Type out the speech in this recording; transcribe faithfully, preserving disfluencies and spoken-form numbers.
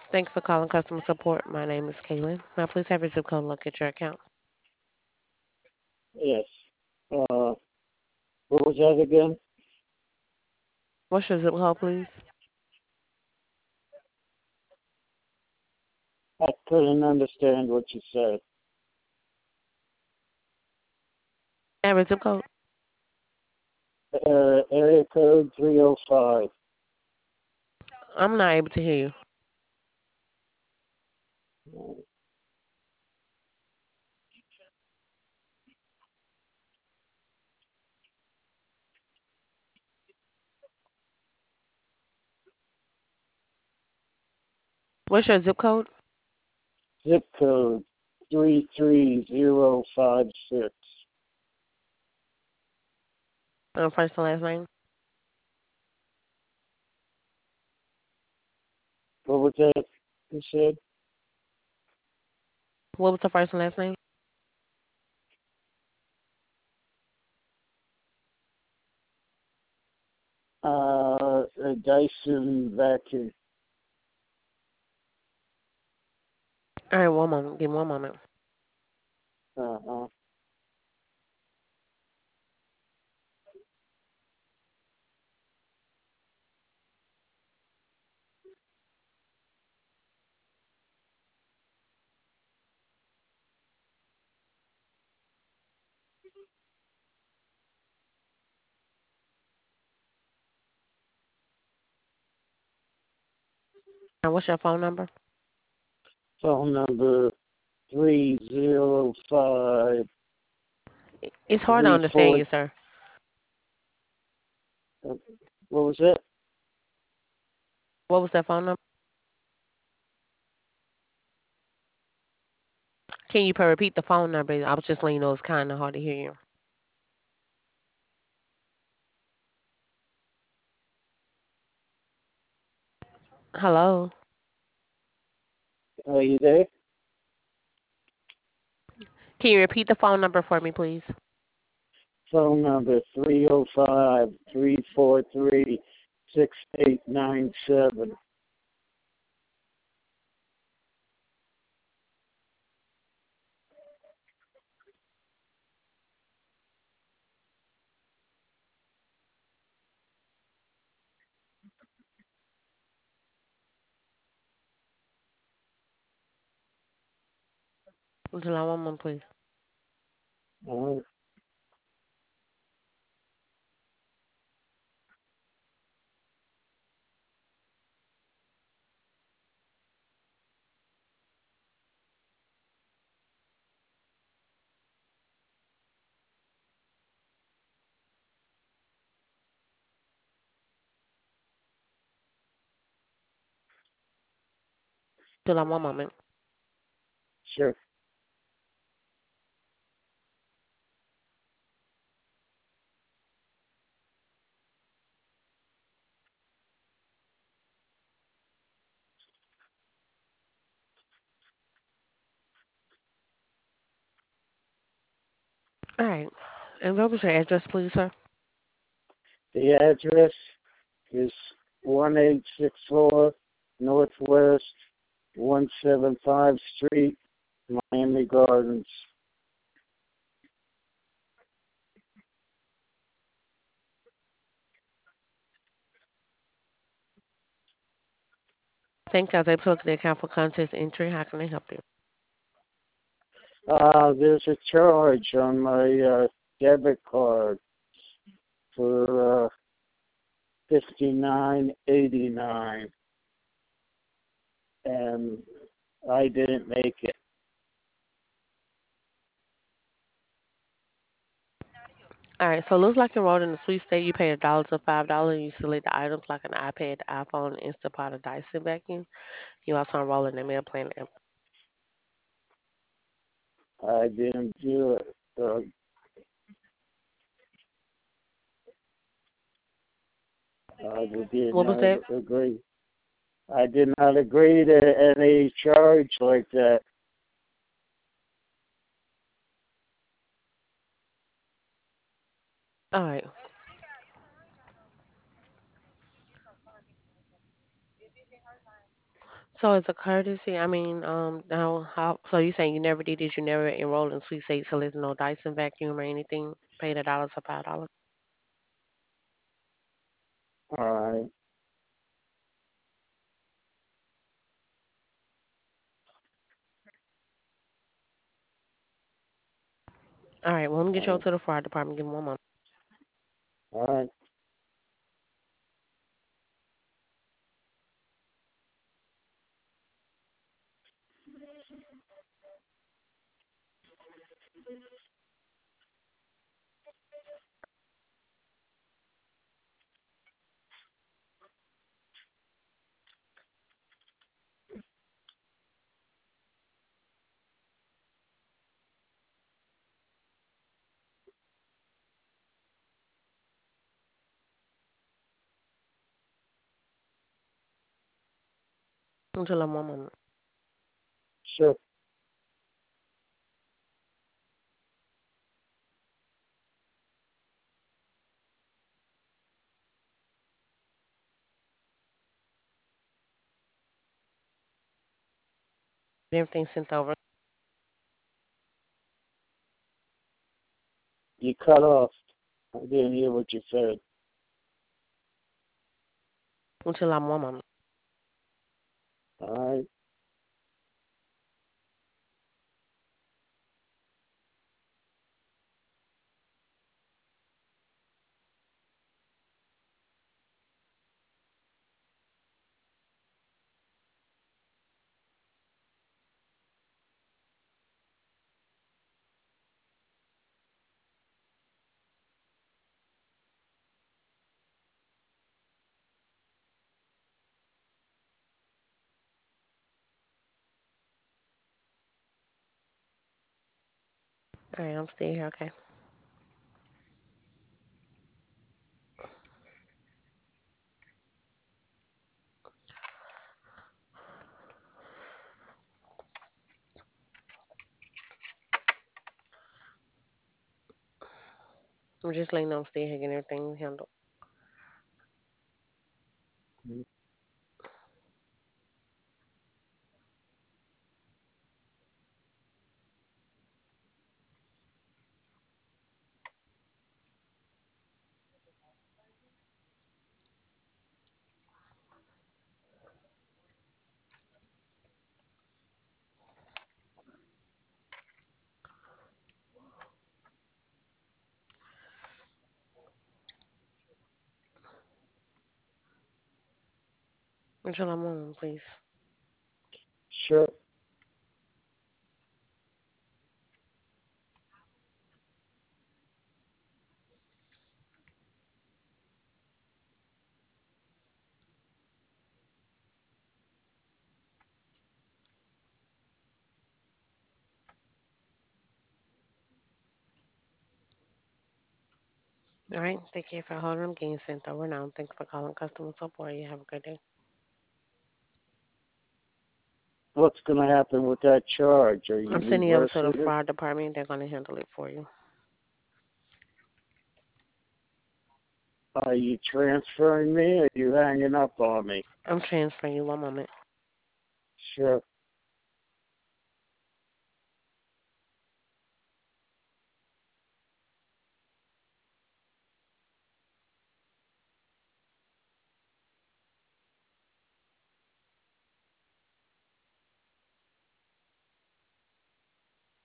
Thank you for calling customer support. My name is Kaylin. Now, please have your zip code and look at your account. Yes. Uh, what was that again? What's your zip code, please? I couldn't understand what you said. Have your zip code. Uh, area code three oh five. I'm not able to hear you. What's your zip code? Zip code three three zero five six. Um, first and last name. What was that you said? What was the first and last name? Uh, a Dyson vacuum. All right, one moment. Give me one moment. Uh-huh. Now, what's your phone number? Phone number three zero five It's hard to three understand four. you, sir. What was that? What was that phone number? Can you repeat the phone number? I was just letting you know it's kind of hard to hear you. Hello. Are you there? Can you repeat the phone number for me, please? Phone number three oh five three four three six eight nine seven. July, one moment, please. Uh, July, one moment. sure. All right. And what was your address, please, sir? The address is one eight six four Northwest one seven five Street, Miami Gardens. Thank you. I was able to look at the account for contest entry. How can I help you? Uh, there's a charge on my uh, debit card for uh, fifty nine eighty nine, and I didn't make it. All right. So it looks like you enrolled in the sweet state. You pay a dollar to five dollars. You select the items like an iPad, iPhone, Instapot, or Dyson vacuum. You also enroll in the meal plan. app. I didn't do it. Uh, I did What was not that? agree. I did not agree to any charge like that. All right. So it's a courtesy. I mean, um, now how? So you saying you never did it? You never enrolled in Sweet State, so there's no Dyson vacuum or anything? Paid a dollar to five dollars. All right. All right. Well, let me get you over All to the fire department. Give me one moment. right. Until I'm one moment. Sure. Everything sent over. You cut off. I didn't hear what you said. Until I'm one moment. All right. All right. I'm still here. Okay. I'm just letting them stay here, getting everything handled. Until I'm one moment, please. Sure. All right. Thank you for holding. I'm getting sent over now. Thanks for calling customer support. You have a good day. What's going to happen with that charge? Are you I'm sending you over to the reversing it? fire department. They're going to handle it for you. Are you transferring me or are you hanging up on me? I'm transferring you. One moment. Sure.